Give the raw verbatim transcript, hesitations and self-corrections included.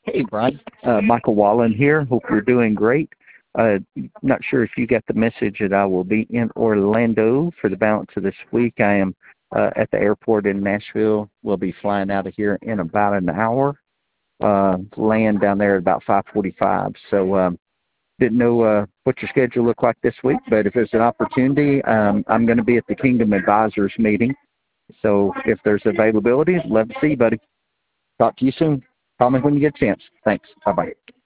Hey, Brian. Uh, Michael Wallen here. Hope you're doing great. Uh, not sure if you got the message that I will be in Orlando for the balance of this week. I am uh, at the airport in Nashville. We'll be flying out of here in about an hour. Uh, land down there at about five forty-five. So um, didn't know uh, what your schedule looked like this week, but if there's an opportunity, um, I'm going to be at the Kingdom Advisors meeting. So if there's availability, love to see you, buddy. Talk to you soon. Call me when you get a chance. Thanks. Bye-bye.